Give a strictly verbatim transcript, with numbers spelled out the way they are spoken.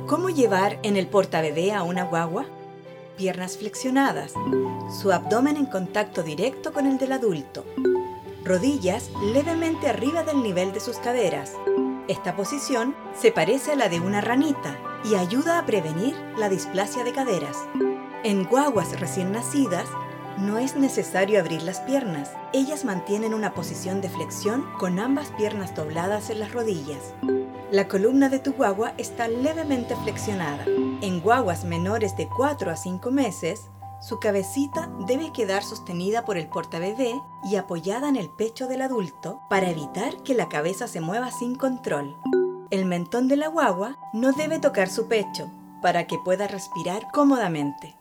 ¿Cómo llevar en el portabebé a una guagua? Piernas flexionadas, su abdomen en contacto directo con el del adulto, rodillas levemente arriba del nivel de sus caderas. Esta posición se parece a la de una ranita y ayuda a prevenir la displasia de caderas. En guaguas recién nacidas, no es necesario abrir las piernas. Ellas mantienen una posición de flexión con ambas piernas dobladas en las rodillas. La columna de tu guagua está levemente flexionada. En guaguas menores de cuatro a cinco meses, su cabecita debe quedar sostenida por el portabebé y apoyada en el pecho del adulto para evitar que la cabeza se mueva sin control. El mentón de la guagua no debe tocar su pecho para que pueda respirar cómodamente.